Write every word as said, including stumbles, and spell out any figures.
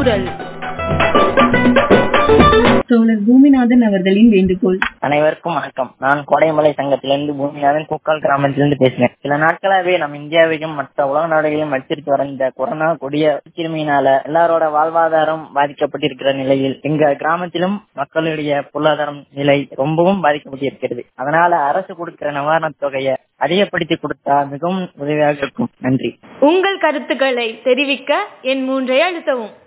குரல். தோழர் பூமிநாதன் அவர்களின் வேண்டுகோள். அனைவருக்கும் வணக்கம். நான் கோடைமலை சங்கத்திலிருந்து பூமிநாதன் கூக்கால் கிராமத்திலிருந்து பேசுகிறேன். சில நாட்களாவே நம் இந்தியாவையும் மற்ற உலக நாடுகளையும் அடிச்சிட்டு வர இந்த கொரோனா கொடிய கிருமியினால எல்லாரோட வாழ்வாதாரம் பாதிக்கப்பட்டிருக்கிற நிலையில் எங்க கிராமத்திலும் மக்களுடைய பொருளாதாரம் நிலை ரொம்பவும் பாதிக்கப்பட்டிருக்கிறது. அதனால அரசு கொடுக்கிற நிவாரண தொகையை அதிகப்படுத்தி கொடுத்தா மிகவும் உதவியாக இருக்கும். நன்றி. உங்கள் கருத்துக்களை தெரிவிக்க என் மூன்றை அழுத்தவும்.